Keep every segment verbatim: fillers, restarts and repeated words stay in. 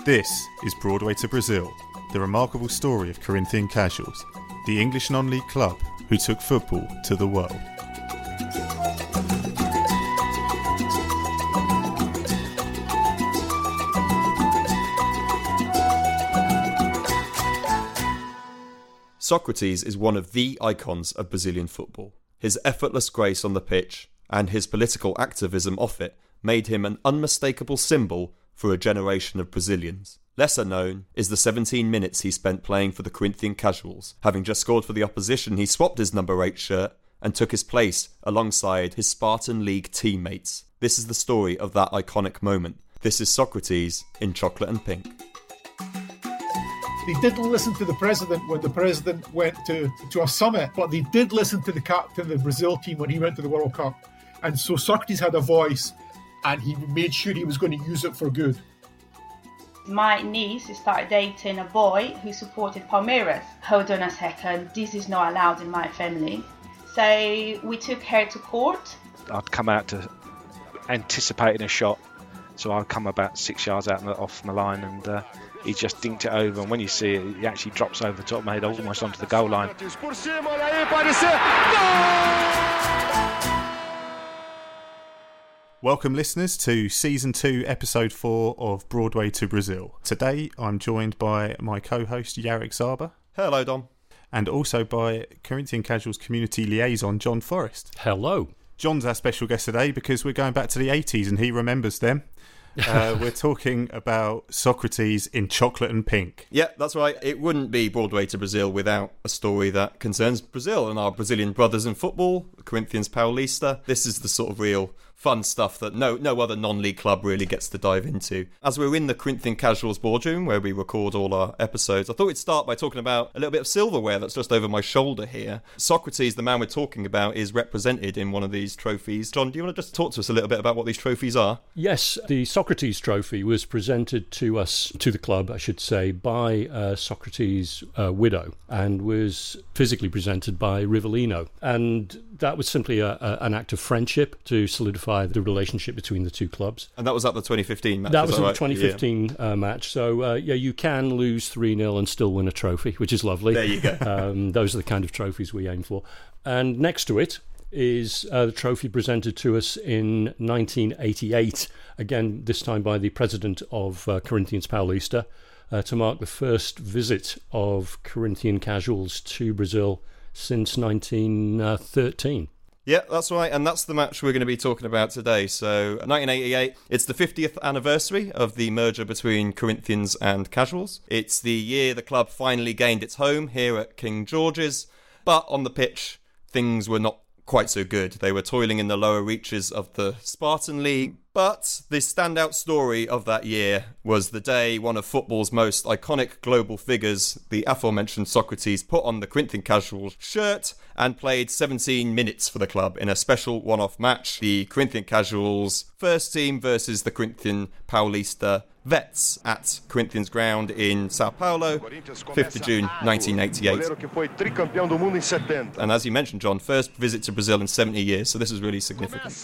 This is Broadway to Brazil, the remarkable story of Corinthian Casuals, the English non-league club who took football to the world. Socrates is one of the icons of Brazilian football. His effortless grace on the pitch and his political activism off it made him an unmistakable symbol for a generation of Brazilians. Lesser known is the seventeen minutes he spent playing for the Corinthian Casuals. Having just scored for the opposition, he swapped his number eight shirt and took his place alongside his Spartan League teammates. This is the story of that iconic moment. This is Socrates in Chocolate and Pink. They didn't listen to the president when the president went to, to a summit, but they did listen to the captain of the Brazil team when he went to the World Cup. And so Socrates had a voice, and he made sure he was going to use it for good. My niece started dating a boy who supported Palmeiras. Hold on a second, this is not allowed in my family. So we took her to court. I'd come out to anticipating a shot, so I'd come about six yards out off my line, and uh, he just dinked it over, and when you see it, he actually drops over the top of my head almost onto the goal line. Welcome listeners to Season two, Episode four of Broadway to Brazil. Today I'm joined by my co-host Jarek Zaba. Hello, Dom. And also by Corinthian Casuals Community Liaison John Forrest. Hello. John's our special guest today because we're going back to the eighties and he remembers them. uh, we're talking about Socrates in Chocolate and Pink. Yeah, that's right. It wouldn't be Broadway to Brazil without a story that concerns Brazil and our Brazilian brothers in football, Corinthians Paulista. This is the sort of real fun stuff that no no other non-league club really gets to dive into. As we're in the Corinthian Casuals boardroom where we record all our episodes, I thought we'd start by talking about a little bit of silverware that's just over my shoulder here. Socrates, the man we're talking about, is represented in one of these trophies. John, do you want to just talk to us a little bit about what these trophies are? Yes, the Socrates trophy was presented to us, to the club, I should say, by uh, Socrates' uh, widow, and was physically presented by Rivellino. And that was simply a, a, an act of friendship to solidify the relationship between the two clubs. And that was at the twenty fifteen match? That was that at right? the twenty fifteen yeah. uh, match. So, uh, yeah, you can lose three nil and still win a trophy, which is lovely. There you go. um, those are the kind of trophies we aim for. And next to it is uh, the trophy presented to us in nineteen eighty-eight, again, this time by the president of uh, Corinthians Paulista, uh, to mark the first visit of Corinthian Casuals to Brazil since nineteen thirteen. Yeah, that's right, and that's the match we're going to be talking about today. So, nineteen eighty-eight, it's the fiftieth anniversary of the merger between Corinthians and Casuals. It's the year the club finally gained its home here at King George's, but on the pitch, things were not quite so good. They were toiling in the lower reaches of the Spartan League. But the standout story of that year was the day one of football's most iconic global figures, the aforementioned Socrates, put on the Corinthian Casuals shirt and played seventeen minutes for the club in a special one-off match. The Corinthian Casuals first team versus the Corinthian Paulista Vets at Corinthians Ground in Sao Paulo, fifth of June nineteen eighty-eight. And as you mentioned, John, first visit to Brazil in seventy years, so this is really significant.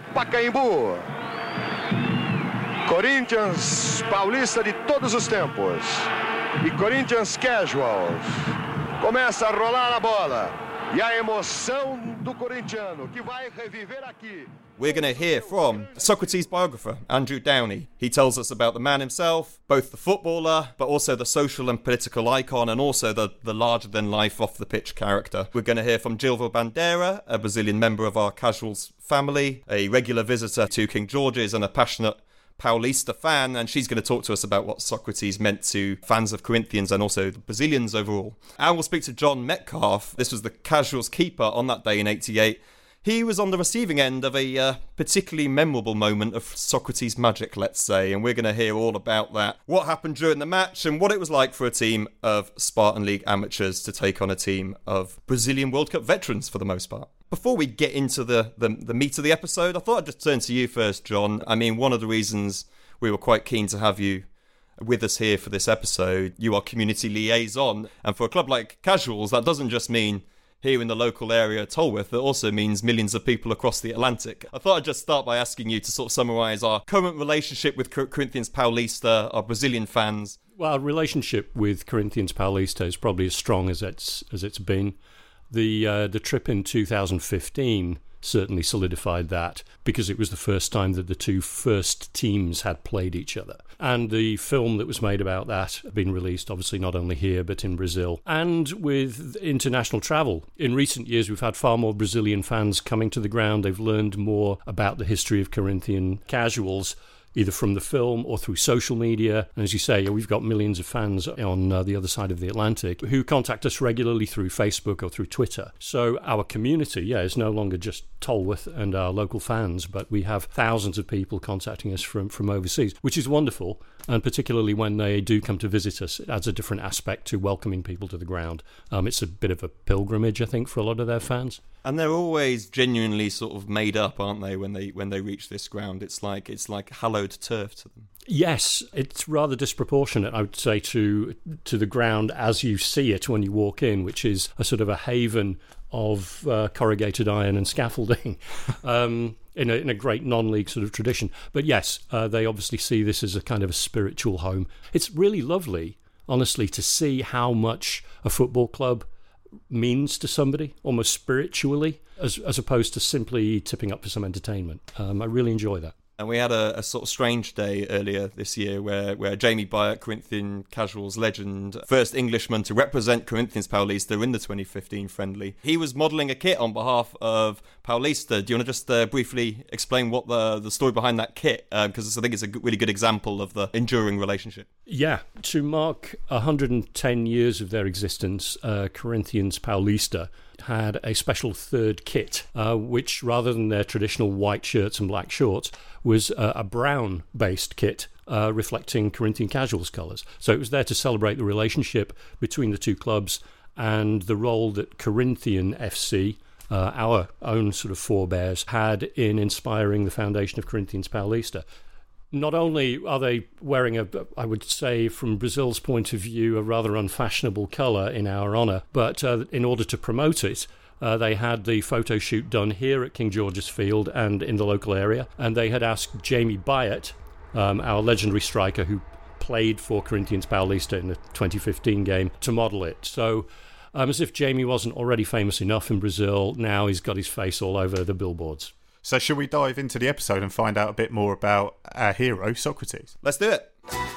Corinthians Paulista de todos os tempos e Corinthians Casuals. Começa a rolar a bola e a emoção do corintiano que vai reviver aqui. We're going to hear from Socrates' biographer, Andrew Downey. He tells us about the man himself, both the footballer, but also the social and political icon, and also the, the larger-than-life off-the-pitch character. We're going to hear from Gilva Bandeira, a Brazilian member of our Casuals family, a regular visitor to King George's and a passionate Paulista fan, and she's going to talk to us about what Socrates meant to fans of Corinthians and also the Brazilians overall. And we'll speak to John Metcalf. This was the Casuals keeper on that day in eighty-eight. He was on the receiving end of a uh, particularly memorable moment of Socrates' magic, let's say, and we're going to hear all about that. What happened during the match and what it was like for a team of Spartan League amateurs to take on a team of Brazilian World Cup veterans for the most part. Before we get into the, the, the meat of the episode, I thought I'd just turn to you first, John. I mean, one of the reasons we were quite keen to have you with us here for this episode, you are community liaison, and for a club like Casuals, that doesn't just mean here in the local area, Tolworth, that also means millions of people across the Atlantic. I thought I'd just start by asking you to sort of summarise our current relationship with Corinthians Paulista, our Brazilian fans. Well, our relationship with Corinthians Paulista is probably as strong as it's as it's been. The uh, the trip in two thousand fifteen certainly solidified that, because it was the first time that the two first teams had played each other. And the film that was made about that had been released, obviously not only here but in Brazil. And with international travel, in recent years we've had far more Brazilian fans coming to the ground. They've learned more about the history of Corinthian casuals, either from the film or through social media. And as you say, we've got millions of fans on uh, the other side of the Atlantic who contact us regularly through Facebook or through Twitter. So our community, yeah, is no longer just Tolworth and our local fans, but we have thousands of people contacting us from, from overseas, which is wonderful. And particularly when they do come to visit us, it adds a different aspect to welcoming people to the ground. Um, it's a bit of a pilgrimage, I think, for a lot of their fans. And they're always genuinely sort of made up, aren't they, when they when they reach this ground? It's like it's like hallowed turf to them. Yes, it's rather disproportionate, I would say, to to the ground as you see it when you walk in, which is a sort of a haven of uh, corrugated iron and scaffolding, um, in a in a great non-league sort of tradition. But yes, uh, they obviously see this as a kind of a spiritual home. It's really lovely, honestly, to see how much a football club means to somebody, almost spiritually, as as opposed to simply tipping up for some entertainment. Um, I really enjoy that. And we had a, a sort of strange day earlier this year where, where Jamie Byatt, Corinthian Casuals legend, first Englishman to represent Corinthians Paulista in the twenty fifteen friendly, he was modelling a kit on behalf of Paulista. Do you want to just uh, briefly explain what the, the story behind that kit? Because uh, I think it's a really good example of the enduring relationship. Yeah, to mark one hundred ten years of their existence, uh, Corinthians Paulista had a special third kit, uh, which, rather than their traditional white shirts and black shorts, was uh, a brown-based kit uh, reflecting Corinthian Casuals colours. So it was there to celebrate the relationship between the two clubs and the role that Corinthian F C, uh, our own sort of forebears, had in inspiring the foundation of Corinthians Paulista. Not only are they wearing a, I would say, from Brazil's point of view, a rather unfashionable colour in our honour, but uh, in order to promote it, uh, they had the photo shoot done here at King George's Field and in the local area, and they had asked Jamie Byatt, um, our legendary striker who played for Corinthians Paulista in the twenty fifteen game, to model it. So, um, as if Jamie wasn't already famous enough in Brazil, now he's got his face all over the billboards. So should we dive into the episode and find out a bit more about our hero, Socrates? Let's do it.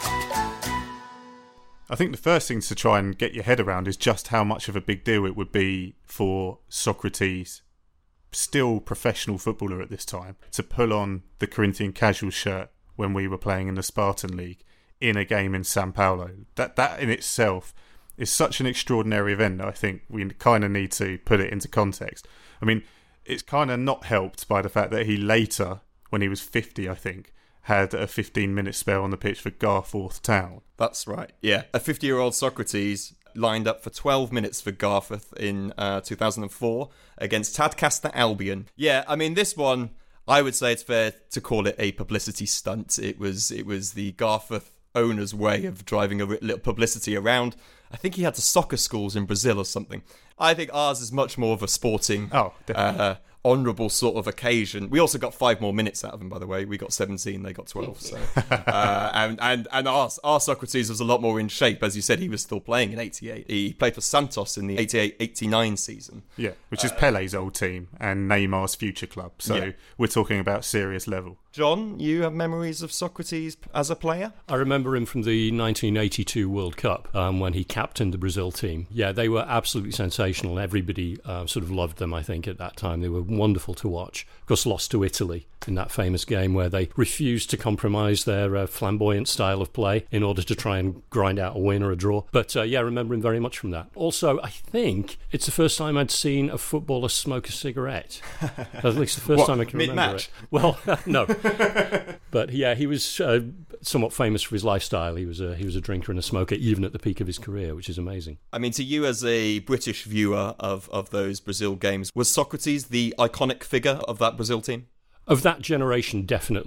I think the first thing to try and get your head around is just how much of a big deal it would be for Socrates, still professional footballer at this time, to pull on the Corinthian Casual shirt when we were playing in the Spartan League in a game in Sao Paulo. That that in itself is such an extraordinary event that I think we kind of need to put it into context. I mean, it's kind of not helped by the fact that he later, when he was fifty, I think, had a fifteen-minute spell on the pitch for Garforth Town. That's right, yeah. A fifty-year-old Socrates lined up for twelve minutes for Garforth in uh, two thousand four against Tadcaster Albion. Yeah, I mean, this one, I would say it's fair to call it a publicity stunt. It was, it was the Garforth owner's way of driving a little publicity around. I think he had to soccer schools in Brazil or something. I think ours is much more of a sporting, oh, uh, honourable sort of occasion. We also got five more minutes out of him, by the way. We got seventeen, they got twelve. So, uh, and and and our, our Socrates was a lot more in shape. As you said, he was still playing in eighty-eight. He played for Santos in the eighty-eight eighty-nine season. Yeah, which is uh, Pele's old team and Neymar's future club. So yeah. We're talking about serious level. John, you have memories of Socrates as a player? I remember him from the nineteen eighty-two World Cup um, when he captained the Brazil team. Yeah, they were absolutely sensational. Everybody uh, sort of loved them, I think, at that time. They were wonderful to watch. Of course, lost to Italy in that famous game where they refused to compromise their uh, flamboyant style of play in order to try and grind out a win or a draw. But uh, yeah, I remember him very much from that. Also, I think it's the first time I'd seen a footballer smoke a cigarette. At least the first what, time I can remember mid-match? it. Well, no. But yeah, he was uh, somewhat famous for his lifestyle. He was a, he was a drinker and a smoker even at the peak of his career, which is amazing. I mean, to you as a British viewer of, of those Brazil games, was Socrates the iconic figure of that Brazil team? Of that generation, definitely.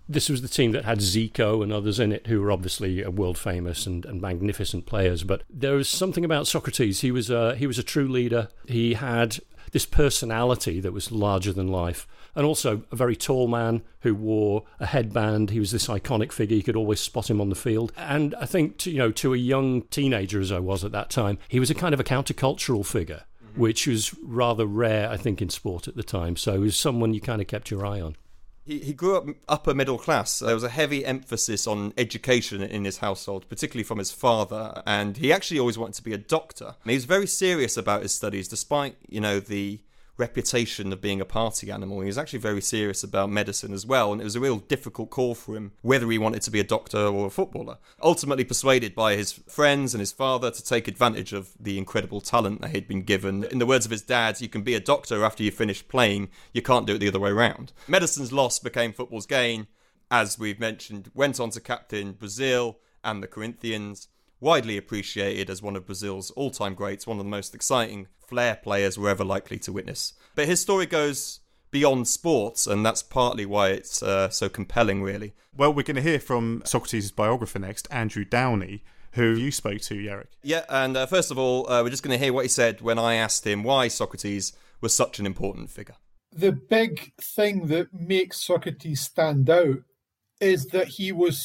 This was the team that had Zico and others in it who were obviously world famous and, and magnificent players. But there was something about Socrates. He was a, he was a true leader. He had this personality that was larger than life. And also a very tall man who wore a headband. He was this iconic figure. You could always spot him on the field. And I think, to, you know, to a young teenager as I was at that time, he was a kind of a countercultural figure, mm-hmm. which was rather rare, I think, in sport at the time. So he was someone you kind of kept your eye on. He, he grew up upper middle class. There was a heavy emphasis on education in his household, particularly from his father, and he actually always wanted to be a doctor. And he was very serious about his studies, despite, you know, the reputation of being a party animal. He was actually very serious about medicine as well, and it was a real difficult call for him whether he wanted to be a doctor or a footballer. Ultimately persuaded by his friends and his father to take advantage of the incredible talent that he'd been given. In the words of his dad, you can be a doctor after you finish playing, you can't do it the other way around. Medicine's loss became football's gain. As we've mentioned, went on to captain Brazil and the Corinthians. Widely appreciated as one of Brazil's all-time greats, one of the most exciting flair players we're ever likely to witness. But his story goes beyond sports, and that's partly why it's uh, so compelling, really. Well, we're going to hear from Socrates' biographer next, Andrew Downey, who you spoke to, Jarek. Yeah, and uh, first of all, uh, we're just going to hear what he said when I asked him why Socrates was such an important figure. The big thing that makes Socrates stand out is that he was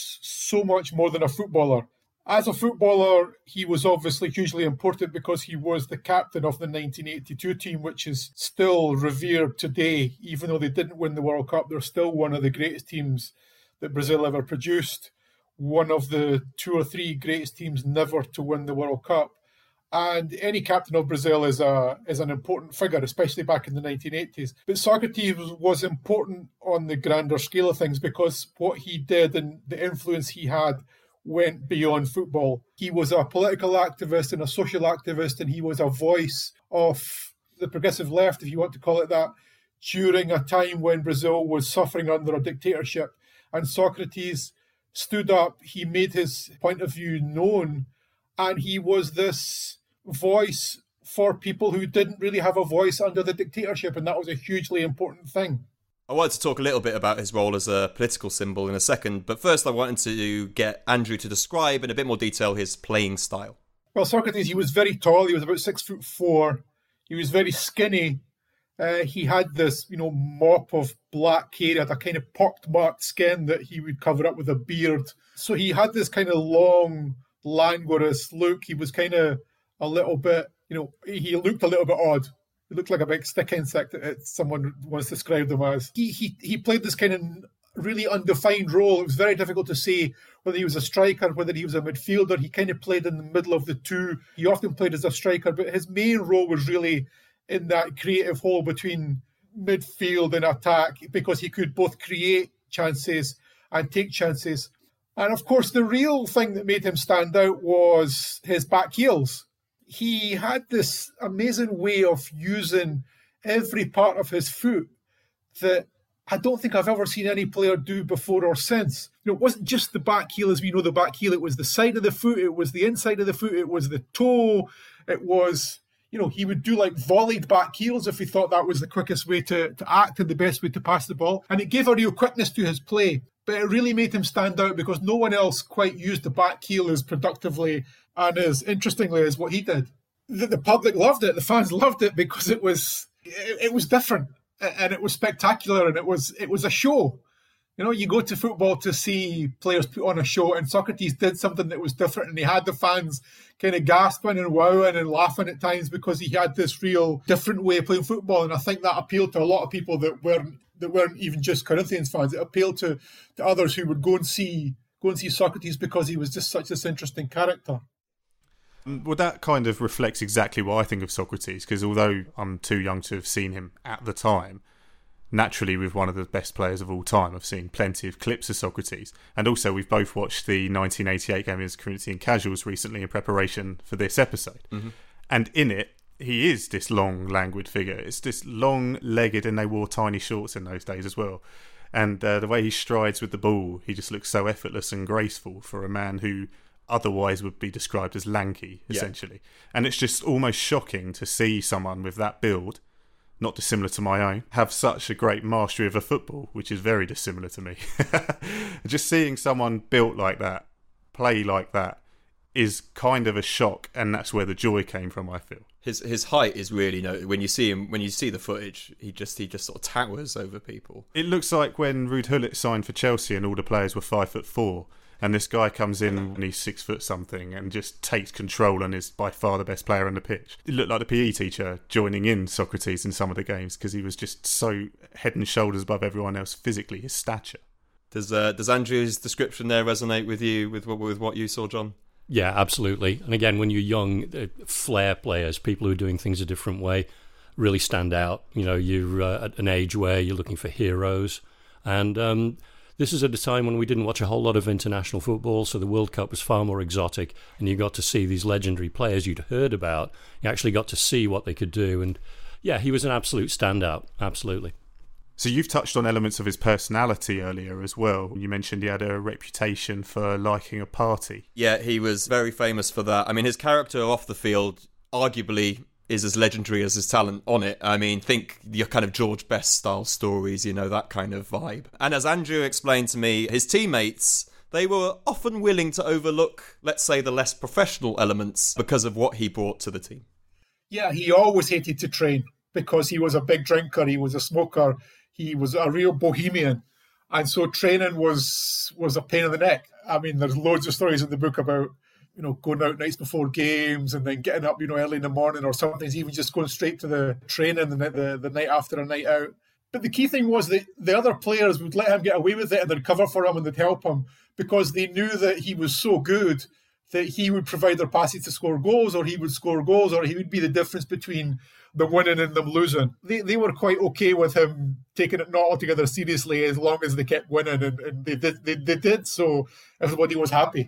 so much more than a footballer. As a footballer, he was obviously hugely important because he was the captain of the nineteen eighty-two team, which is still revered today. Even though they didn't win the World Cup, they're still one of the greatest teams that Brazil ever produced. One of the two or three greatest teams never to win the World Cup. And any captain of Brazil is a is an important figure, especially back in the nineteen eighties. But Socrates was, was important on the grander scale of things because what he did and the influence he had went beyond football. He was a political activist and a social activist, and he was a voice of the progressive left, if you want to call it that, during a time when Brazil was suffering under a dictatorship. And Socrates stood up, he made his point of view known, and he was this voice for people who didn't really have a voice under the dictatorship, and that was a hugely important thing. I wanted to talk a little bit about his role as a political symbol in a second, but first I wanted to get Andrew to describe in a bit more detail his playing style. Well, Socrates, he was very tall. He was about six foot four. He was very skinny. Uh, he had this, you know, mop of black hair. He had a kind of pock-marked skin that he would cover up with a beard. So he had this kind of long, languorous look. He was kind of a little bit, you know, he looked a little bit odd. He looked like a big stick insect, that someone once described him as. He, he he played this kind of really undefined role. It was very difficult to say whether he was a striker, whether he was a midfielder. He kind of played in the middle of the two. He often played as a striker, but his main role was really in that creative hole between midfield and attack, because he could both create chances and take chances. And of course, the real thing that made him stand out was his back heels. He had this amazing way of using every part of his foot that I don't think I've ever seen any player do before or since. You know, it wasn't just the back heel as we know the back heel. It was the side of the foot. It was the inside of the foot. It was the toe. It was, you know, he would do like volleyed back heels if he thought that was the quickest way to, to act and the best way to pass the ball. And it gave a real quickness to his play. But it really made him stand out because no one else quite used the back heel as productively and as interestingly as what he did. The, the public loved it. The fans loved it because it was it, it was different and it was spectacular and it was it was a show. You know, you go to football to see players put on a show, and Socrates did something that was different, and he had the fans kind of gasping and wowing and laughing at times because he had this real different way of playing football. And I think that appealed to a lot of people that weren't that weren't even just Corinthians fans. It appealed to, to others who would go and see go and see Socrates because he was just such this interesting character. Well, that kind of reflects exactly what I think of Socrates, because although I'm too young to have seen him at the time, naturally with one of the best players of all time, I've seen plenty of clips of Socrates. And also we've both watched the nineteen eighty-eight game against Corinthian Casuals recently in preparation for this episode. Mm-hmm. And in it, he is this long, languid figure. It's this long-legged, and they wore tiny shorts in those days as well. And uh, the way he strides with the ball, he just looks so effortless and graceful for a man who otherwise would be described as lanky, essentially. Yeah. And it's just almost shocking to see someone with that build not dissimilar to my own, have such a great mastery of a football, which is very dissimilar to me. Just seeing someone built like that, play like that, is kind of a shock, and that's where the joy came from, I feel. His his height is really, no, when you see him, when you see the footage, he just he just sort of towers over people. It looks like when Ruud Gullit signed for Chelsea and all the players were five foot four, and this guy comes in and he's six foot something and just takes control and is by far the best player on the pitch. It looked like the P E teacher joining in Socrates in some of the games because he was just so head and shoulders above everyone else physically, his stature. Does uh, does Andrew's description there resonate with you, with what with what you saw, John? Yeah, absolutely. And again, when you're young, uh, flair players, people who are doing things a different way, really stand out. You know, you're uh, at an age where you're looking for heroes. And um, this is at a time when we didn't watch a whole lot of international football, so the World Cup was far more exotic, and you got to see these legendary players you'd heard about. You actually got to see what they could do. And yeah, he was an absolute standout, absolutely. So you've touched on elements of his personality earlier as well. You mentioned he had a reputation for liking a party. Yeah, he was very famous for that. I mean, his character off the field arguably is as legendary as his talent on it. I mean, think your kind of George Best style stories, you know, that kind of vibe. And as Andrew explained to me, his teammates, they were often willing to overlook, let's say, the less professional elements because of what he brought to the team. Yeah, he always hated to train because he was a big drinker, he was a smoker, he was a real bohemian, and so training was was a pain in the neck. I mean, there's loads of stories in the book about, you know, going out nights before games and then getting up, you know, early in the morning, or sometimes even just going straight to the training the, the, the night after a night out. But the key thing was that the other players would let him get away with it and they'd cover for him and they'd help him because they knew that he was so good that he would provide their passes to score goals, or he would score goals, or he would be the difference between them winning and them losing. They they were quite okay with him taking it not altogether seriously as long as they kept winning, and, and they, did, they, they did, so everybody was happy.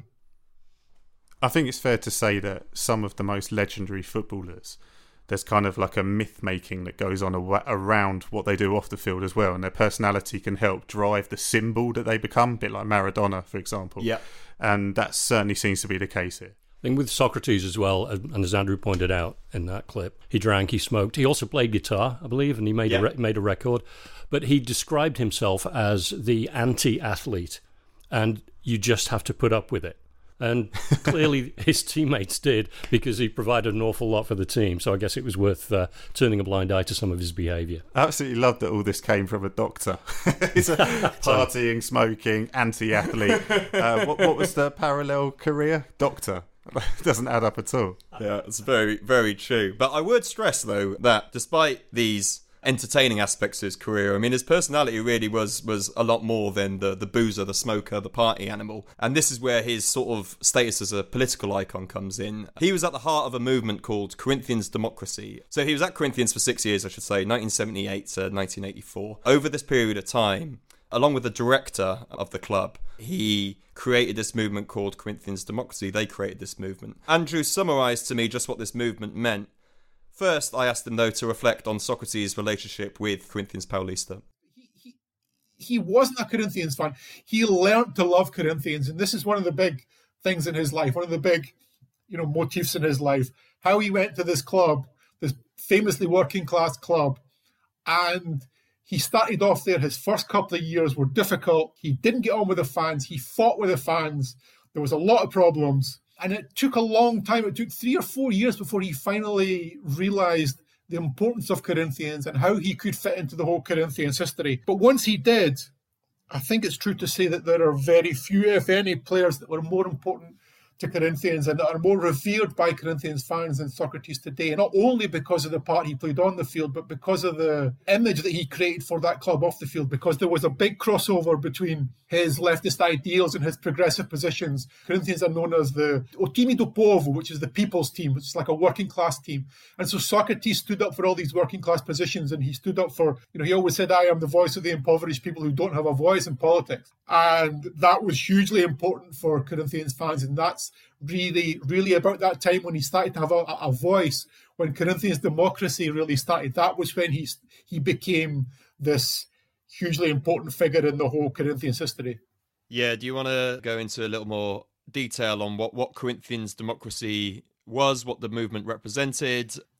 I think it's fair to say that some of the most legendary footballers, there's kind of like a myth making that goes on a- around what they do off the field as well, and their personality can help drive the symbol that they become, a bit like Maradona, for example. Yeah. And that certainly seems to be the case here. I think with Socrates as well, and as Andrew pointed out in that clip, he drank, he smoked, he also played guitar, I believe, and he made, yeah. a, re- made a record. But he described himself as the anti-athlete, and you just have to put up with it. And clearly his teammates did, because he provided an awful lot for the team. So I guess it was worth uh, turning a blind eye to some of his behaviour. I absolutely love that all this came from a doctor. He's a partying, smoking, anti-athlete. Uh, what, what was the parallel career? Doctor. Doesn't add up at all. Yeah, it's very, very true. But I would stress, though, that despite these entertaining aspects of his career, I mean, his personality really was was a lot more than the, the boozer, the smoker, the party animal. And this is where his sort of status as a political icon comes in. He was at the heart of a movement called Corinthians Democracy. So he was at Corinthians for six years, I should say, nineteen seventy-eight to nineteen eighty-four. Over this period of time, along with the director of the club, he created this movement called Corinthians Democracy. They created this movement. Andrew summarised to me just what this movement meant. First, I asked him, though, to reflect on Socrates' relationship with Corinthians Paulista. He, he, he wasn't a Corinthians fan. He learnt to love Corinthians, and this is one of the big things in his life, one of the big, you know, motifs in his life. How he went to this club, this famously working-class club, and he started off there. His first couple of years were difficult. He didn't get on with the fans. He fought with the fans. There was a lot of problems. And it took a long time. It took three or four years before he finally realised the importance of Corinthians and how he could fit into the whole Corinthians history. But once he did, I think it's true to say that there are very few, if any, players that were more important to Corinthians and that are more revered by Corinthians fans than Socrates today. Not only because of the part he played on the field, but because of the image that he created for that club off the field, because there was a big crossover between his leftist ideals and his progressive positions. Corinthians are known as the O Time do Povo, which is the people's team, which is like a working class team. And so Socrates stood up for all these working class positions, and he stood up for, you know, he always said, I am the voice of the impoverished people who don't have a voice in politics. And that was hugely important for Corinthians fans, and that's really, really about that time when he started to have a, a voice, when Corinthians Democracy really started. That was when he, he became this hugely important figure in the whole Corinthians history. Yeah, do you want to go into a little more detail on what, what Corinthians Democracy was, what the movement represented?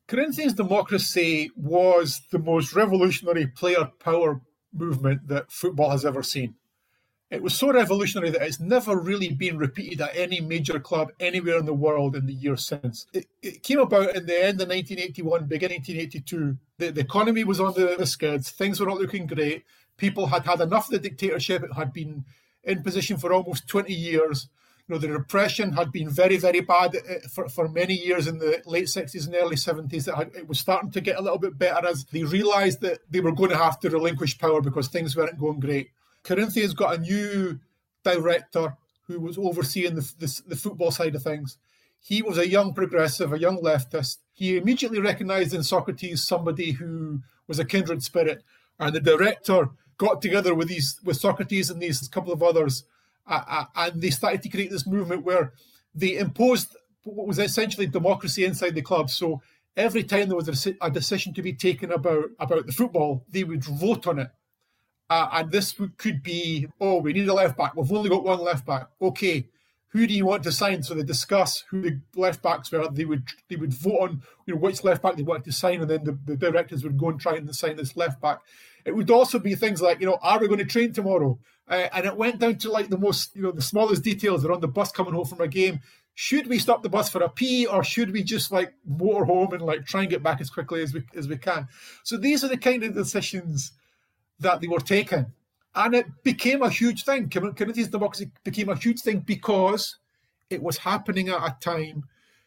Corinthians democracy was the most revolutionary player power movement that football has ever seen. It was so revolutionary that it's never really been repeated at any major club anywhere in the world in the years since. It, it came about in the end of nineteen eighty-one, beginning nineteen eighty-two. The, the economy was on the, the skids. Things were not looking great. People had had enough of the dictatorship. It had been in position for almost twenty years. You know, the repression had been very, very bad for, for many years in the late sixties and early seventies. It, had, it was starting to get a little bit better as they realised that they were going to have to relinquish power because things weren't going great. Corinthians got a new director who was overseeing the, the, the football side of things. He was a young progressive, a young leftist. He immediately recognised in Socrates somebody who was a kindred spirit. And the director got together with these with Socrates and these couple of others, uh, uh, and they started to create this movement where they imposed what was essentially democracy inside the club. So every time there was a, a decision to be taken about, about the football, they would vote on it. Uh, and this could be, oh, we need a left back. We've only got one left back. Okay, who do you want to sign? So they discuss who the left backs were. They would they would vote on, you know, which left back they wanted to sign, and then the, the directors would go and try and sign this left back. It would also be things like, you know, are we going to train tomorrow? Uh, and it went down to like the most, you know, the smallest details. They're on the bus coming home from a game. Should we stop the bus for a pee, or should we just like motor home and like try and get back as quickly as we as we can? So these are the kind of decisions that they were taking. And it became a huge thing. Corinthians democracy became a huge thing because it was happening at a time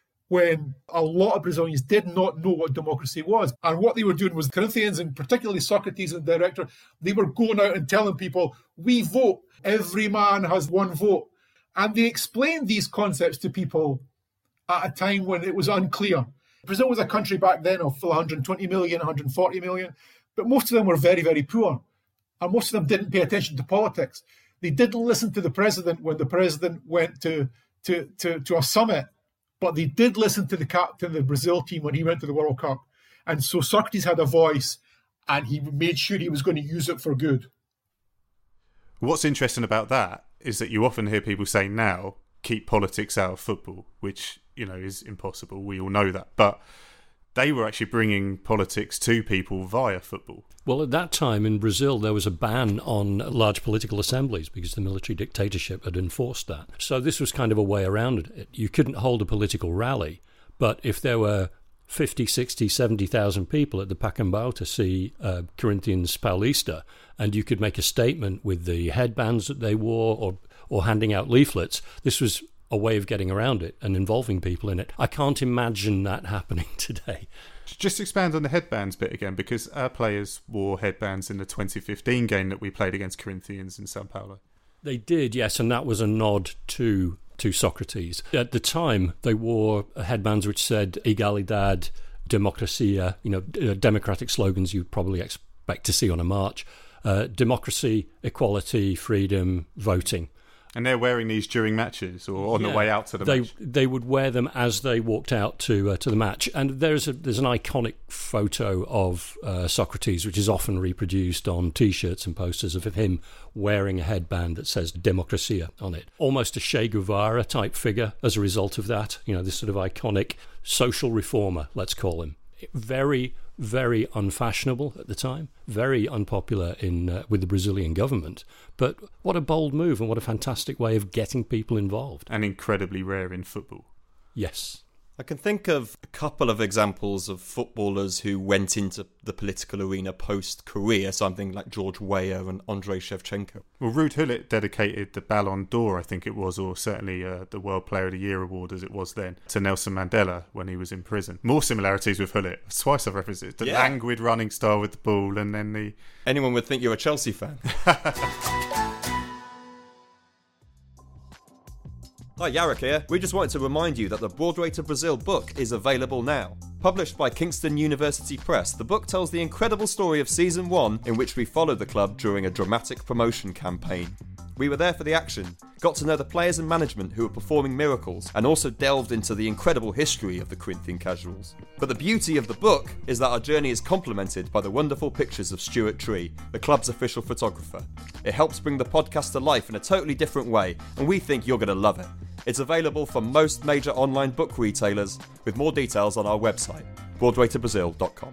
when a lot of Brazilians did not know what democracy was. And what they were doing was Corinthians, and particularly Socrates and the director, they were going out and telling people, we vote. Every man has one vote. And they explained these concepts to people at a time when it was unclear. Brazil was a country back then of one hundred twenty million, one hundred forty million. But most of them were very, very poor. And most of them didn't pay attention to politics. They didn't listen to the president when the president went to, to, to, to a summit. But they did listen to the captain of the Brazil team when he went to the World Cup. And so Socrates had a voice, and he made sure he was going to use it for good. What's interesting about that is that you often hear people say now, keep politics out of football, which, you know, is impossible. We all know that. But they were actually bringing politics to people via football. Well, at that time in Brazil, there was a ban on large political assemblies because the military dictatorship had enforced that. So this was kind of a way around it. You couldn't hold a political rally, but if there were fifty, sixty, seventy thousand people at the Pacaembu to see uh, Corinthians Paulista, and you could make a statement with the headbands that they wore or, or handing out leaflets, this was a way of getting around it and involving people in it. I can't imagine that happening today. Just expand on the headbands bit again, because our players wore headbands in the twenty fifteen game that we played against Corinthians in Sao Paulo. They did, yes, and that was a nod to to Socrates. At the time, they wore headbands which said Igualdade, Democracia, you know, democratic slogans you'd probably expect to see on a march. Uh, democracy, equality, freedom, voting. And they're wearing these during matches or on yeah, the way out to the they, match? They would wear them as they walked out to uh, to the match. And there's a, there's an iconic photo of uh, Socrates, which is often reproduced on T-shirts and posters of him wearing a headband that says Democracia on it. Almost a Che Guevara type figure as a result of that. You know, this sort of iconic social reformer, let's call him. Very, very unfashionable at the time, very unpopular in uh, with the Brazilian government. But what a bold move and what a fantastic way of getting people involved. And incredibly rare in football. Yes. I can think of a couple of examples of footballers who went into the political arena post-career, something like George Weah and Andrei Shevchenko. Well, Ruud Gullit dedicated the Ballon d'Or, I think it was, or certainly uh, the World Player of the Year award as it was then, to Nelson Mandela when he was in prison. More similarities with Gullit. Twice I've referenced it. The yeah. languid running style with the ball, and then the... Anyone would think you're a Chelsea fan. Hi, Yarrick here. We just wanted to remind you that the Broadway to Brazil book is available now. Published by Kingston University Press, the book tells the incredible story of Season one, in which we followed the club during a dramatic promotion campaign. We were there for the action, got to know the players and management who were performing miracles, and also delved into the incredible history of the Corinthian Casuals. But the beauty of the book is that our journey is complemented by the wonderful pictures of Stuart Tree, the club's official photographer. It helps bring the podcast to life in a totally different way, and we think you're going to love it. It's available from most major online book retailers, with more details on our website. broadway to brazil dot com.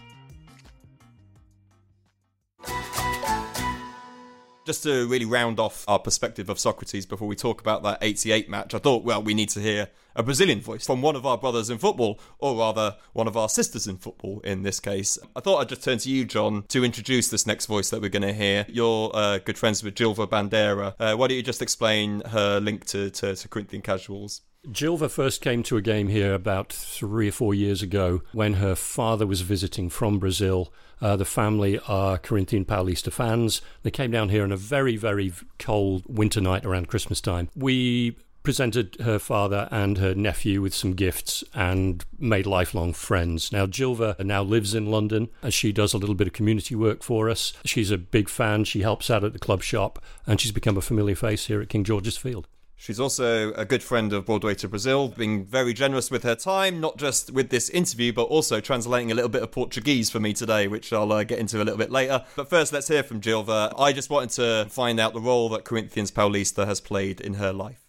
Just to really round off our perspective of Socrates before we talk about that eighty-eight match, I thought, well, we need to hear a Brazilian voice from one of our brothers in football, or rather, one of our sisters in football in this case. I thought I'd just turn to you, John, to introduce this next voice that we're going to hear. You're uh, good friends with Gilva Bandeira. Uh, why don't you just explain her link to, to, to Corinthian Casuals? Gilva first came to a game here about three or four years ago when her father was visiting from Brazil. Uh, the family are Corinthian Paulista fans. They came down here on a very, very cold winter night around Christmas time. We presented her father and her nephew with some gifts and made lifelong friends. Now, Gilva now lives in London, as she does a little bit of community work for us. She's a big fan. She helps out at the club shop, and she's become a familiar face here at King George's Field. She's also a good friend of Broadway to Brazil, being very generous with her time, not just with this interview, but also translating a little bit of Portuguese for me today, which I'll uh, get into a little bit later. But first, let's hear from Gilva. I just wanted to find out the role that Corinthians Paulista has played in her life.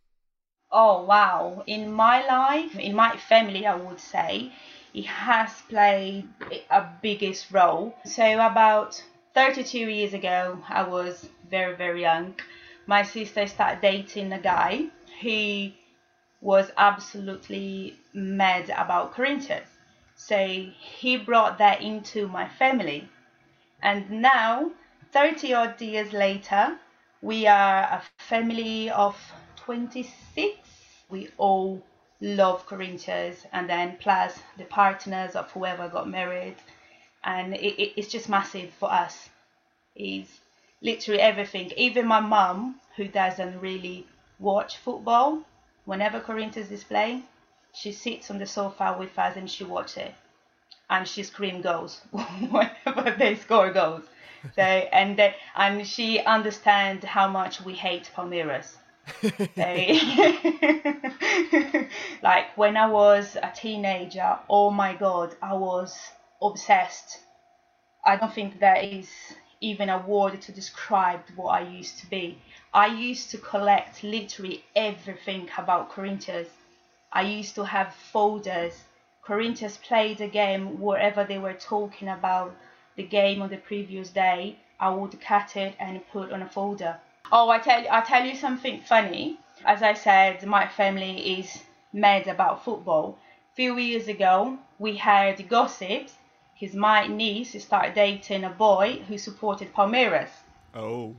Oh, wow. In my life, in my family, I would say, it has played a biggest role. So about thirty-two years ago, I was very, very young. My sister started dating a guy who was absolutely mad about Corinthians. So he brought that into my family. And now, thirty odd years later, we are a family of twenty-six. We all love Corinthians, and then plus the partners of whoever got married. And it, it, it's just massive for us. It's literally everything. Even my mum, who doesn't really watch football, whenever Corinthians is playing, she sits on the sofa with us and she watches it. And she screams goals whenever they score goals. So and they, and she understands how much we hate Palmeiras. So, like when I was a teenager, oh my God, I was obsessed. I don't think there is even a word to describe what I used to be. I used to collect literally everything about Corinthians. I used to have folders. Corinthians played a game, wherever they were talking about the game on the previous day, I would cut it and put on a folder. Oh, I tell, I tell you something funny. As I said, my family is mad about football. A few years ago, we heard gossips. His my niece started dating a boy who supported Palmeiras. Oh.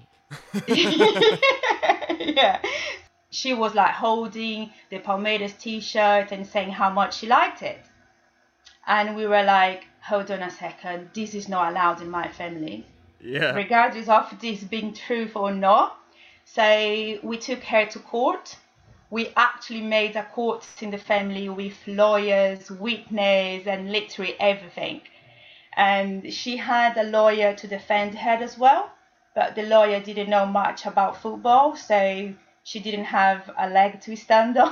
Yeah. She was like holding the Palmeiras t-shirt and saying how much she liked it. And we were like, hold on a second, this is not allowed in my family. Yeah. Regardless of this being truth or not. So we took her to court. We actually made a court in the family with lawyers, witnesses, and literally everything. And she had a lawyer to defend her as well, but the lawyer didn't know much about football, so she didn't have a leg to stand on.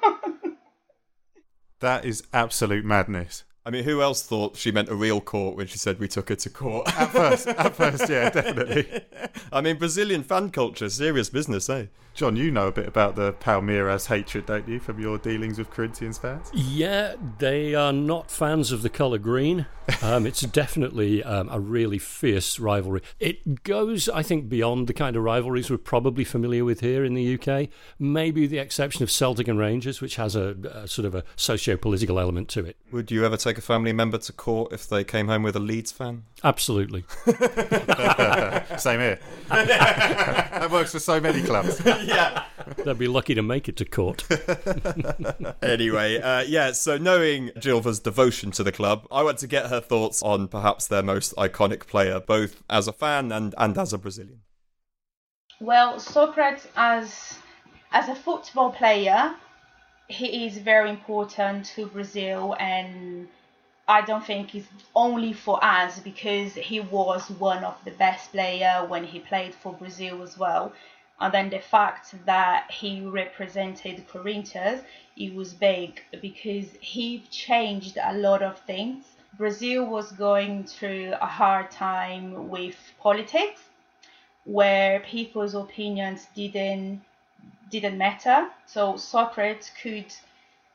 That is absolute madness. I mean, who else thought she meant a real court when she said we took her to court? At first, at first, yeah, definitely. I mean, Brazilian fan culture, serious business, eh? John, you know a bit about the Palmeiras hatred, don't you, from your dealings with Corinthians fans? Yeah, they are not fans of the colour green. Um, it's definitely um, a really fierce rivalry. It goes, I think, beyond the kind of rivalries we're probably familiar with here in the U K. Maybe the exception of Celtic and Rangers, which has a, a sort of a socio-political element to it. Would you ever take a family member to court if they came home with a Leeds fan? Absolutely. Same here. That works for so many clubs. Yeah. They'd be lucky to make it to court. Anyway, uh, yeah, so knowing Gilva's devotion to the club, I want to get her thoughts on perhaps their most iconic player, both as a fan and, and as a Brazilian. Well, Socrates, as as a football player, he is very important to Brazil, and I don't think it's only for us, because he was one of the best players when he played for Brazil as well. And then the fact that he represented Corinthians, it was big because he changed a lot of things. Brazil was going through a hard time with politics, where people's opinions didn't didn't matter. So Socrates could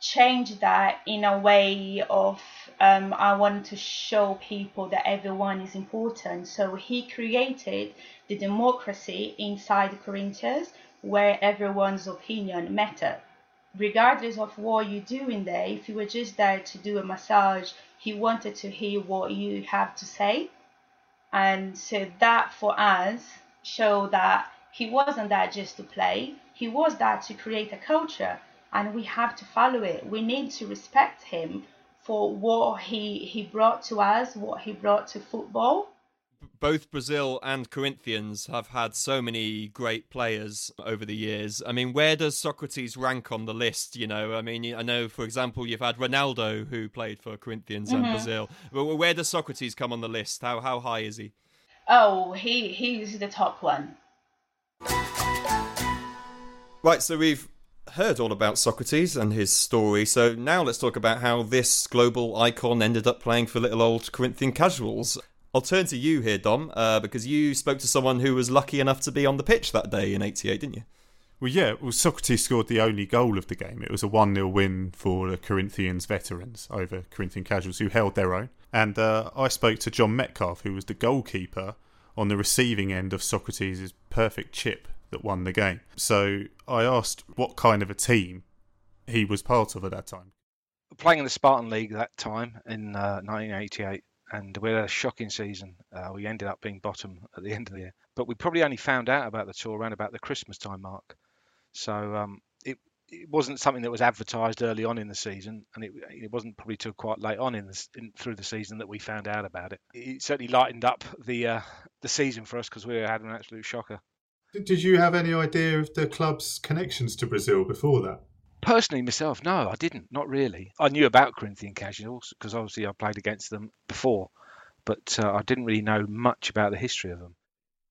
changed that in a way of um, I wanted to show people that everyone is important. So he created the democracy inside the Corinthians where everyone's opinion mattered. Regardless of what you do in there, if you were just there to do a massage, he wanted to hear what you have to say. And so that for us showed that he wasn't there just to play, he was there to create a culture, and we have to follow it. We need to respect him for what he, he brought to us, what he brought to football. Both Brazil and Corinthians have had so many great players over the years. I mean, where does Socrates rank on the list? You know, I mean, I know, for example, you've had Ronaldo, who played for Corinthians mm-hmm. and Brazil. Where does Socrates come on the list? How how high is he? Oh, he he's the top one. Right, so we've heard all about Socrates and his story. So now let's talk about how this global icon ended up playing for little old Corinthian casuals. I'll turn to you here, Dom, uh, because you spoke to someone who was lucky enough to be on the pitch that day in eighty-eight, didn't you? Well, yeah, well, Socrates scored the only goal of the game. It was a one nil win for the Corinthians veterans over Corinthian casuals who held their own. And uh, I spoke to John Metcalf, who was the goalkeeper on the receiving end of Socrates' perfect chip that won the game. So I asked what kind of a team he was part of at that time. Playing in the Spartan League that time in uh, nineteen eighty-eight. And we had a shocking season. Uh, we ended up being bottom at the end of the year. But we probably only found out about the tour around about the Christmas time mark. So um, it it wasn't something that was advertised early on in the season, and it it wasn't probably till quite late on in, the, in through the season that we found out about it. It certainly lightened up the uh, the season for us because we had an absolute shocker. Did you have any idea of the club's connections to Brazil before that? Personally, myself, no, I didn't. Not really. I knew about Corinthian casuals because obviously I played against them before, but uh, I didn't really know much about the history of them.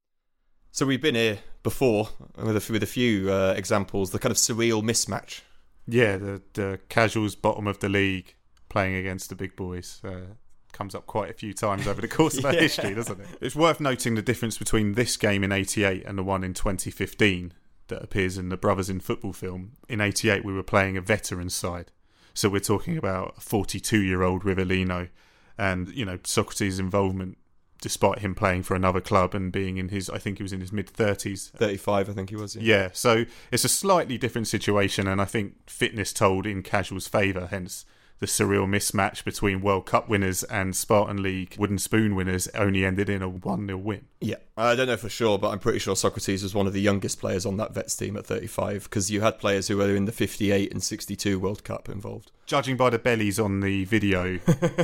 So we've been here before with a, with a few uh, examples, the kind of surreal mismatch. Yeah, the, the casuals bottom of the league playing against the big boys uh, comes up quite a few times over the course of our yeah. history, doesn't it? It's worth noting the difference between this game in eighty-eight and the one in twenty fifteen. That appears in the Brothers in Football film. In eighty-eight, we were playing a veteran side. So we're talking about a forty-two-year-old Rivellino and, you know, Socrates' involvement, despite him playing for another club and being in his, I think he was in his mid-thirties. thirty-five, I think he was. Yeah. yeah, so it's a slightly different situation, and I think fitness told in casuals' favour, hence the surreal mismatch between World Cup winners and Spartan League wooden spoon winners only ended in a one nil win. Yeah, I don't know for sure, but I'm pretty sure Socrates was one of the youngest players on that Vets team at thirty-five, because you had players who were in the fifty-eight and sixty-two World Cup involved. Judging by the bellies on the video,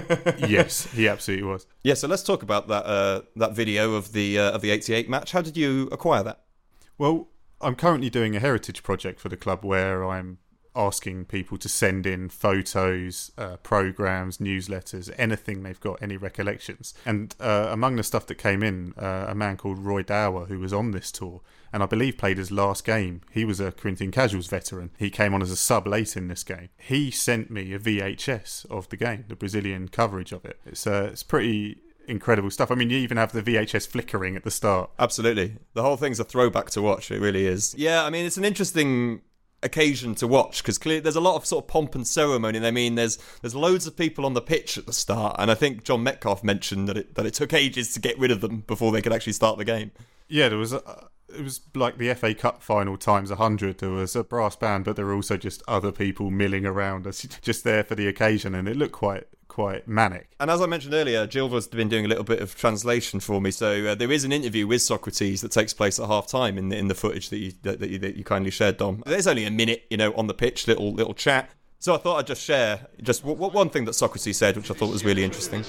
yes, he absolutely was. Yeah, so let's talk about that uh, that video of the uh, of the eighty-eight match. How did you acquire that? Well, I'm currently doing a heritage project for the club where I'm asking people to send in photos, uh, programs, newsletters, anything they've got, any recollections. And uh, among the stuff that came in, uh, a man called Roy Dower, who was on this tour, and I believe played his last game. He was a Corinthian Casuals veteran. He came on as a sub late in this game. He sent me a V H S of the game, the Brazilian coverage of it. It's uh, it's pretty incredible stuff. I mean, you even have the V H S flickering at the start. Absolutely. The whole thing's a throwback to watch. It really is. Yeah, I mean, it's an interesting occasion to watch because clearly there's a lot of sort of pomp and ceremony. I mean, there's there's loads of people on the pitch at the start, and I think John Metcalf mentioned that it that it took ages to get rid of them before they could actually start the game. Yeah, there was a, it was like the F A Cup final times a hundred. There was a brass band, but there were also just other people milling around us, just there for the occasion, and it looked quite quite manic. And as I mentioned earlier, Gilva's been doing a little bit of translation for me, so uh, there is an interview with Socrates that takes place at half time in the, in the footage that you, that, that, you, that you kindly shared, Dom. There's only a minute, you know, on the pitch, little little chat. So I thought I'd just share just w- w- one thing that Socrates said, which I thought was really interesting.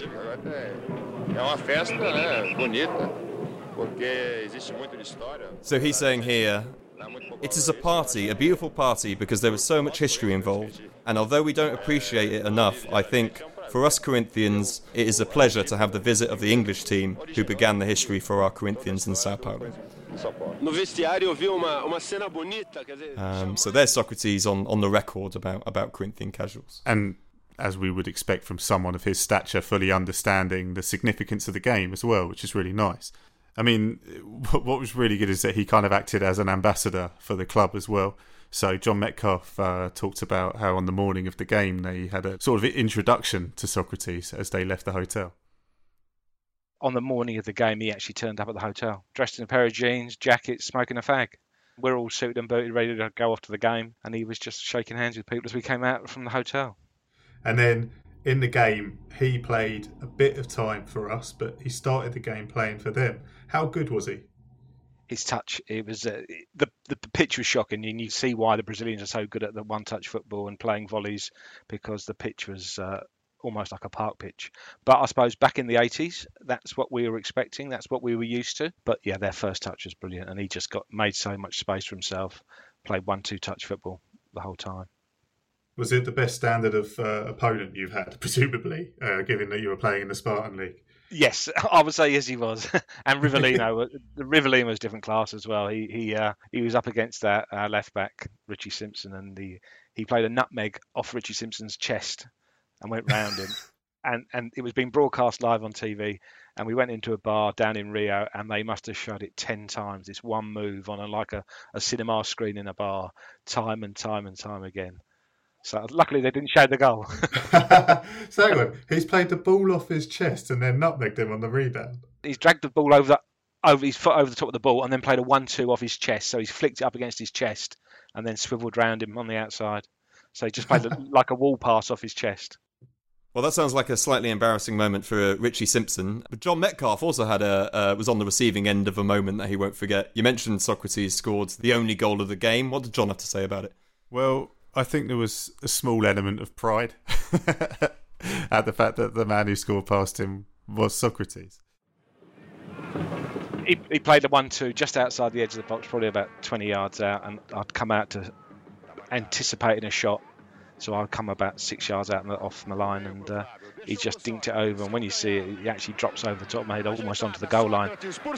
So he's saying here, it is a party, a beautiful party, because there is so much history involved. And although we don't appreciate it enough, I think for us Corinthians, it is a pleasure to have the visit of the English team who began the history for our Corinthians in Sao Paulo. Um, so there's Socrates on, on the record about, about Corinthian casuals. And as we would expect from someone of his stature, fully understanding the significance of the game as well, which is really nice. I mean, what was really good is that he kind of acted as an ambassador for the club as well. So John Metcalfe uh, talked about how on the morning of the game they had a sort of introduction to Socrates as they left the hotel. On the morning of the game, he actually turned up at the hotel, dressed in a pair of jeans, jacket, smoking a fag. We're all suited and booted, ready to go off to the game, and he was just shaking hands with people as we came out from the hotel. And then in the game, he played a bit of time for us, but he started the game playing for them. How good was he? His touch, it was uh, the, the the pitch was shocking, and you see why the Brazilians are so good at the one-touch football and playing volleys, because the pitch was uh, almost like a park pitch. But I suppose back in the eighties, that's what we were expecting, that's what we were used to. But yeah, their first touch was brilliant, and he just got made so much space for himself, played one-two touch football the whole time. Was it the best standard of uh, opponent you've had, presumably, uh, given that you were playing in the Spartan League? Yes, I would say yes, he was. And Rivellino, the Rivellino was different class as well. He he uh, he was up against that uh, left back Richie Simpson, and the he played a nutmeg off Richie Simpson's chest and went round him. And and it was being broadcast live on T V. And we went into a bar down in Rio, and they must have showed it ten times. This one move on a, like a, a cinema screen in a bar, time and time and time again. So luckily they didn't show the goal. So hang on, he's played the ball off his chest and then nutmegged him on the rebound. He's dragged the ball over the, over his foot over the top of the ball, and then played a one-two off his chest. So he's flicked it up against his chest and then swiveled round him on the outside. So he just played like a wall pass off his chest. Well, that sounds like a slightly embarrassing moment for Richie Simpson. But John Metcalfe also had a uh, was on the receiving end of a moment that he won't forget. You mentioned Socrates scored the only goal of the game. What did John have to say about it? Well, I think there was a small element of pride at the fact that the man who scored past him was Socrates. He, he played a one-two just outside the edge of the box, probably about twenty yards out, and I'd come out to anticipating a shot. So I'd come about six yards out off my line, and uh, he just dinked it over. And when you see it, he actually drops over the top of my head, almost onto the goal line.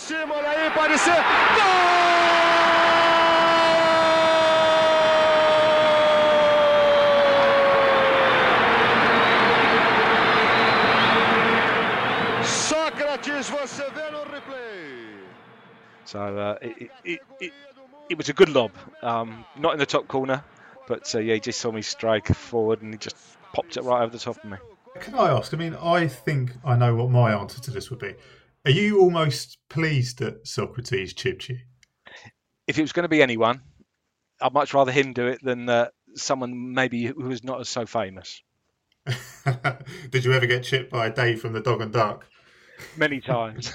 So uh, it, it, it, it was a good lob, um, not in the top corner, but uh, yeah, he just saw me strike forward and he just popped it right over the top of me. Can I ask, I mean, I think I know what my answer to this would be. Are you almost pleased that Socrates chipped you? If it was going to be anyone, I'd much rather him do it than uh, someone maybe who was not as so famous. Did you ever get chipped by Dave from the Dog and Duck? Many times.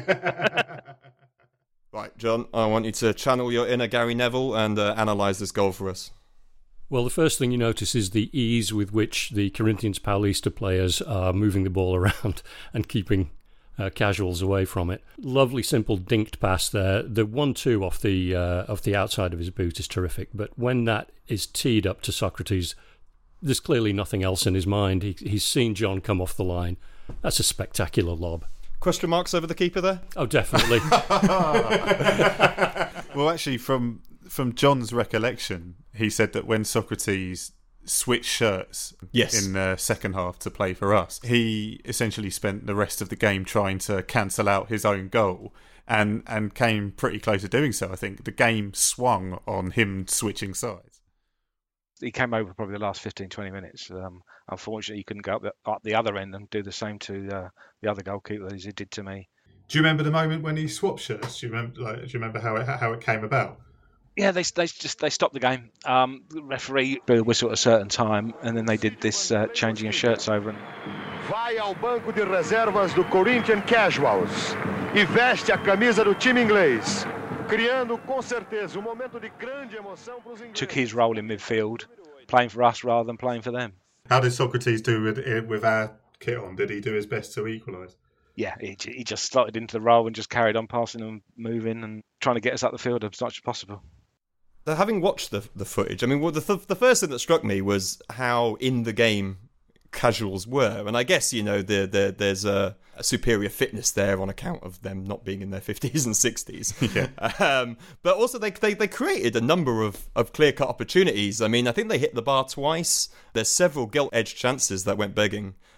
Right, John, I want you to channel your inner Gary Neville and uh, analyse this goal for us. Well, the first thing you notice is the ease with which the Corinthians Paulista players are moving the ball around and keeping uh, casuals away from it. Lovely, simple dinked pass there. The one-two off the uh, off the outside of his boot is terrific, but when that is teed up to Socrates, there's clearly nothing else in his mind. He, he's seen John come off the line. That's a spectacular lob. Question marks over the keeper there? Oh, definitely. Well, actually, from from John's recollection, he said that when Socrates switched shirts yes. in the second half to play for us, he essentially spent the rest of the game trying to cancel out his own goal and, and came pretty close to doing so. I think the game swung on him switching sides. He came over probably the last fifteen, twenty minutes. Um, unfortunately, he couldn't go up the, up the other end and do the same to uh, the other goalkeeper as he did to me. Do you remember the moment when he swapped shirts? Do you remember? Like, do you remember how it how it came about? Yeah, they they just they stopped the game. Um, the referee blew a whistle at a certain time, and then they did this uh, changing of shirts over. And... Vai ao banco de reservas do Corinthians Casuals e veste a camisa do time inglês. Criando com certeza um momento de grande emoção para os ingleses. Took his role in midfield, playing for us rather than playing for them. How did Socrates do with with our kit on? Did he do his best to equalise? Yeah, he, he just slotted into the role and just carried on passing and moving and trying to get us up the field as much as possible. So having watched the the footage, I mean, well, the th- the first thing that struck me was how in the game casuals were, and I guess you know the, the there's a, a superior fitness there on account of them not being in their fifties and sixties. Yeah. Um, but also they, they they created a number of, of clear cut opportunities. I mean, I think they hit the bar twice. There's several gilt edged chances that went begging.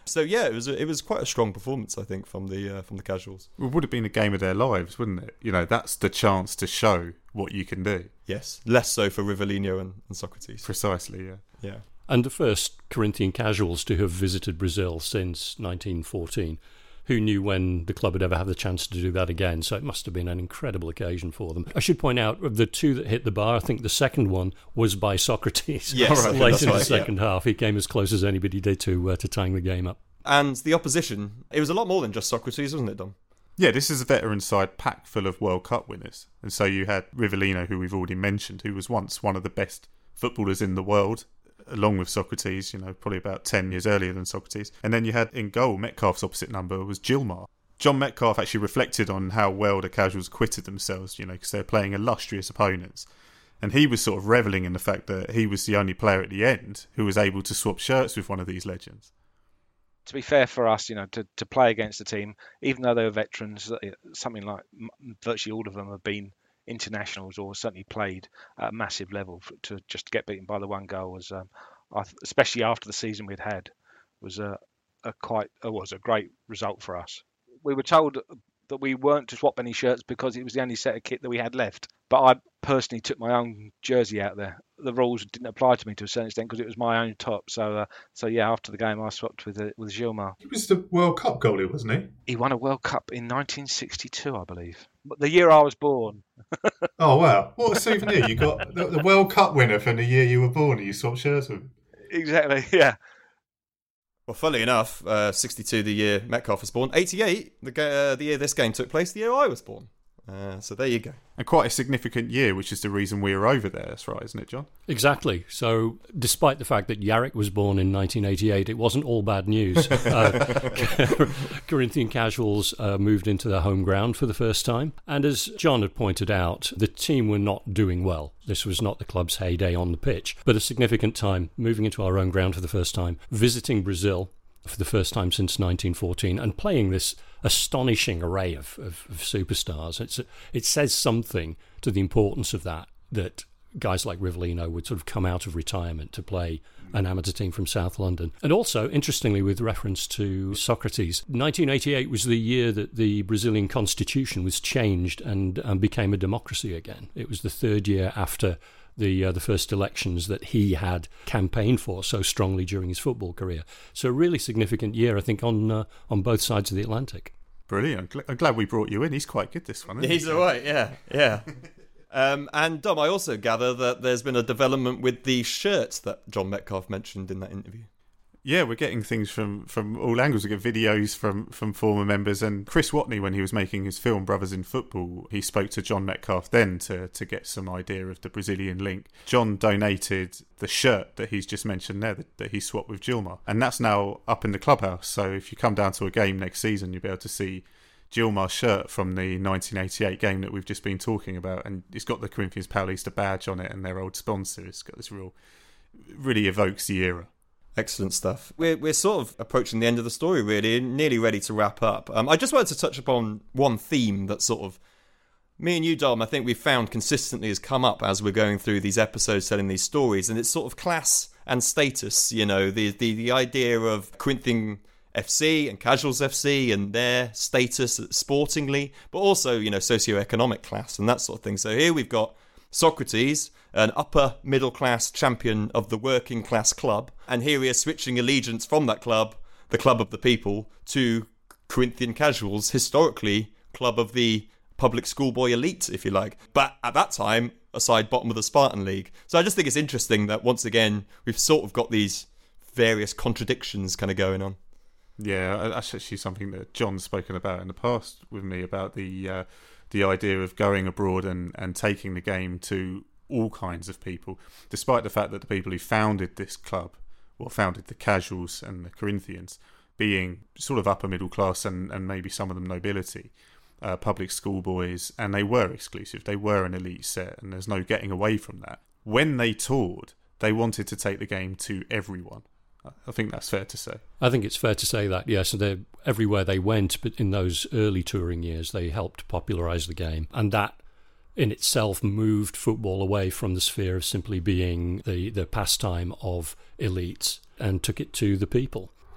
So yeah, it was a, it was quite a strong performance, I think, from the uh, from the casuals. It would have been a game of their lives, wouldn't it? You know, that's the chance to show what you can do. Yes, less so for Rivellino and, and Socrates. Precisely, yeah. Yeah. And the first Corinthian casuals to have visited Brazil since nineteen fourteen. Who knew when the club would ever have the chance to do that again? So it must have been an incredible occasion for them. I should point out, of the two that hit the bar, I think the second one was by Socrates. Yes, late that's in the right, second yeah. half. He came as close as anybody did to uh, to tying the game up. And the opposition, it was a lot more than just Socrates, wasn't it, Dom? Yeah, this is a veteran side packed full of World Cup winners. And so you had Rivellino, who we've already mentioned, who was once one of the best footballers in the world, along with Socrates, you know, probably about ten years earlier than Socrates. And then you had in goal, Metcalfe's opposite number was Gilmar. John Metcalfe actually reflected on how well the casuals quitted themselves, you know, because they're playing illustrious opponents. And he was sort of revelling in the fact that he was the only player at the end who was able to swap shirts with one of these legends. To be fair for us, you know, to, to play against a team, even though they were veterans, something like virtually all of them have been internationals or certainly played at a massive level. For, to just get beaten by the one goal was, um, especially after the season we'd had, was a, a quite uh, was a great result for us. We were told that we weren't to swap any shirts because it was the only set of kit that we had left. But I personally took my own jersey out there. The rules didn't apply to me to a certain extent because it was my own top. So, uh, so yeah, after the game, I swapped with uh, with Gilmar. He was the World Cup goalie, wasn't he? He won a World Cup in nineteen sixty-two, I believe. But the year I was born. Oh, wow. What a souvenir. You got the, the World Cup winner from the year you were born and you swapped shirts with him. Exactly, yeah. Well, funnily enough, uh, sixty-two, the year Metcalfe was born. eighty-eight, the, uh, the year this game took place, the year I was born. Uh, so there you go. And quite a significant year, which is the reason we were over there. That's right, isn't it, John? Exactly. So despite the fact that Yarrick was born in nineteen eighty-eight, it wasn't all bad news. uh, Corinthian casuals uh, moved into their home ground for the first time. And as John had pointed out, the team were not doing well. This was not the club's heyday on the pitch, but a significant time moving into our own ground for the first time, visiting Brazil for the first time since nineteen fourteen, and playing this astonishing array of, of, of superstars. It's it says something to the importance of that, that guys like Rivellino would sort of come out of retirement to play an amateur team from South London. And also, interestingly, with reference to Socrates, nineteen eighty-eight was the year that the Brazilian constitution was changed and, and became a democracy again. It was the third year after the uh, the first elections that he had campaigned for so strongly during his football career. So a really significant year, I think, on uh, on both sides of the Atlantic. Brilliant. I'm glad we brought you in. He's quite good, this one, isn't He's he? all right, yeah, yeah. um, and Dom, I also gather that there's been a development with the shirts that John Metcalfe mentioned in that interview. Yeah, we're getting things from, from all angles. We get videos from, from former members. And Chris Watney, when he was making his film Brothers in Football, he spoke to John Metcalfe then to, to get some idea of the Brazilian link. John donated the shirt that he's just mentioned there, that, that he swapped with Gilmar. And that's now up in the clubhouse. So if you come down to a game next season, you'll be able to see Gilmar's shirt from the nineteen eighty-eight game that we've just been talking about. And it's got the Corinthians Paulista badge on it and their old sponsor. It's got this real, really evokes the era. Excellent stuff. We're we're sort of approaching the end of the story, really, nearly ready to wrap up. Um, I just wanted to touch upon one theme that sort of, me and you, Dom, I think we've found consistently has come up as we're going through these episodes telling these stories, and it's sort of class and status, you know, the the, the idea of Corinthian F C and Casuals F C and their status sportingly, but also, you know, socio-economic class and that sort of thing. So here we've got Socrates, an upper middle class champion of the working class club, and here he is switching allegiance from that club, the club of the people, to Corinthian Casuals, historically club of the public schoolboy elite, if you like, but at that time a side bottom of the Spartan League. So I just think it's interesting that once again we've sort of got these various contradictions kind of going on. Yeah, that's actually something that John's spoken about in the past with me, about the uh, the idea of going abroad and, and taking the game to all kinds of people, despite the fact that the people who founded this club, well, founded the Casuals and the Corinthians, being sort of upper middle class and, and maybe some of them nobility, uh, public schoolboys, and they were exclusive, they were an elite set, and there's no getting away from that. When they toured, they wanted to take the game to everyone. I think that's fair to say. I think it's fair to say that, yes. Yeah, so everywhere they went, but in those early touring years, they helped popularise the game. And that in itself moved football away from the sphere of simply being the, the pastime of elites and took it to the people.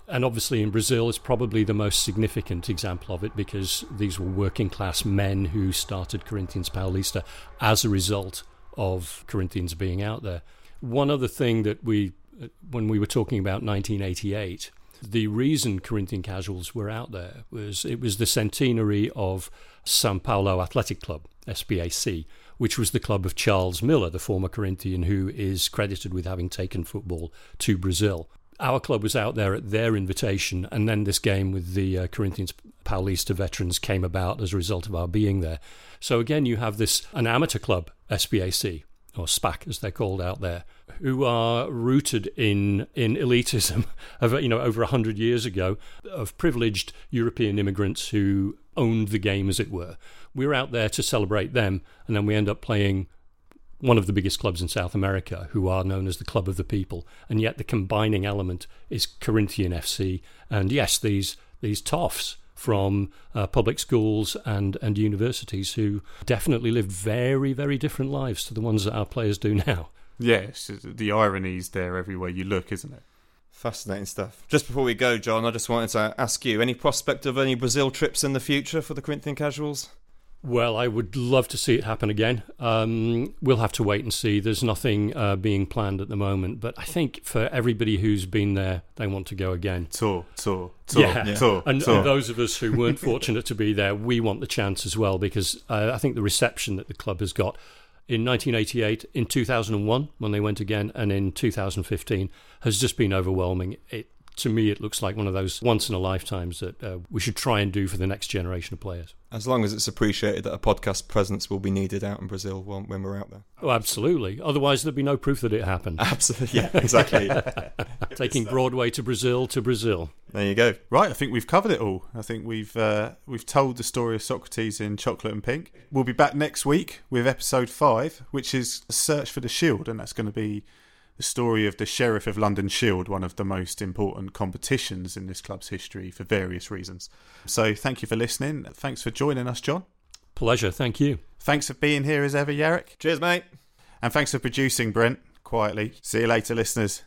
And obviously in Brazil is probably the most significant example of it, because these were working class men who started Corinthians Paulista as a result of Corinthians being out there. One other thing that we, when we were talking about nineteen eighty-eight, the reason Corinthian Casuals were out there was it was the centenary of São Paulo Athletic Club, S P A C, which was the club of Charles Miller, the former Corinthian who is credited with having taken football to Brazil. Our club was out there at their invitation, and then this game with the uh, Corinthians Paulista veterans came about as a result of our being there. So again, you have this, an amateur club, S P A C, or SPAC as they're called out there, who are rooted in in elitism of, you know, over a hundred years ago, of privileged European immigrants who owned the game, as it were. We were out there to celebrate them, and then we end up playing one of the biggest clubs in South America, who are known as the Club of the People, and yet the combining element is Corinthian F C, and yes, these these toffs from uh, public schools and, and universities who definitely lived very, very different lives to the ones that our players do now. Yes, the irony's there everywhere you look, isn't it? Fascinating stuff. Just before we go, John, I just wanted to ask you, any prospect of any Brazil trips in the future for the Corinthian Casuals? Well, I would love to see it happen again. Um, we'll have to wait and see. There's nothing uh, being planned at the moment, but I think for everybody who's been there, they want to go again. Tour, tour, tour, yeah. yeah. tour, and, tour. and those of us who weren't fortunate to be there, we want the chance as well, because uh, I think the reception that the club has got in nineteen eighty-eight, in two thousand one, when they went again, and in two thousand fifteen, has just been overwhelming. It To me, it looks like one of those once-in-a-lifetimes that uh, we should try and do for the next generation of players. As long as it's appreciated that a podcast presence will be needed out in Brazil when, when we're out there. Oh, absolutely. Otherwise, there'd be no proof that it happened. Absolutely, yeah, exactly. Taking Broadway to Brazil to Brazil. There you go. Right, I think we've covered it all. I think we've uh, we've told the story of Socrates in Chocolate and Pink. We'll be back next week with episode five, which is Search for the Shield, and that's going to be the story of the Sheriff of London Shield, one of the most important competitions in this club's history for various reasons. So thank you for listening. Thanks for joining us, John. Pleasure, thank you. Thanks for being here as ever, Jarek. Cheers, mate. And thanks for producing, Brent, quietly. See you later, listeners.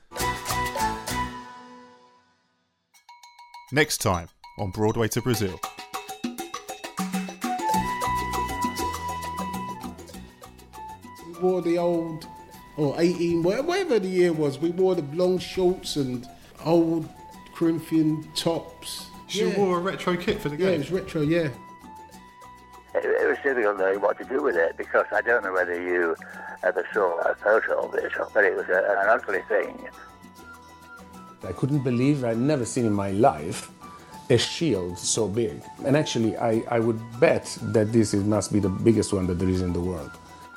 Next time on Broadway to Brazil. We wore the old... or eighteen, whatever the year was, we wore the long shorts and old Corinthian tops. You yeah. wore a retro kit for the game? Yeah, it was retro, yeah. It, it was difficult knowing what to do with it, because I don't know whether you ever saw a photo of it, but it was a, an ugly thing. I couldn't believe, I'd never seen in my life a shield so big. And actually, I, I would bet that this is, must be the biggest one that there is in the world.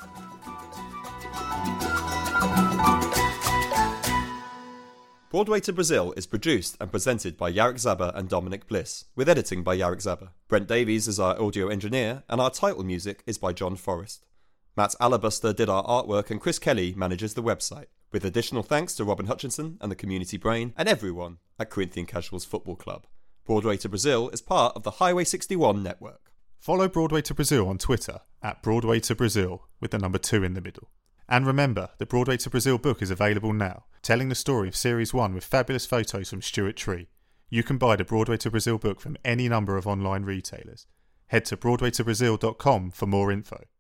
Broadway to Brazil is produced and presented by Jarek Zaba and Dominic Bliss, with editing by Jarek Zaba. Brent Davies is our audio engineer, and our title music is by John Forrest. Matt Alabaster did our artwork, and Chris Kelly manages the website, with additional thanks to Robin Hutchinson and the Community Brain, and everyone at Corinthian Casuals Football Club. Broadway to Brazil is part of the Highway sixty-one network. Follow Broadway to Brazil on Twitter at Broadway to Brazil with the number two in the middle. And remember, the Broadway to Brazil book is available now, telling the story of Series one with fabulous photos from Stuart Tree. You can buy the Broadway to Brazil book from any number of online retailers. Head to broadway to brazil dot com for more info.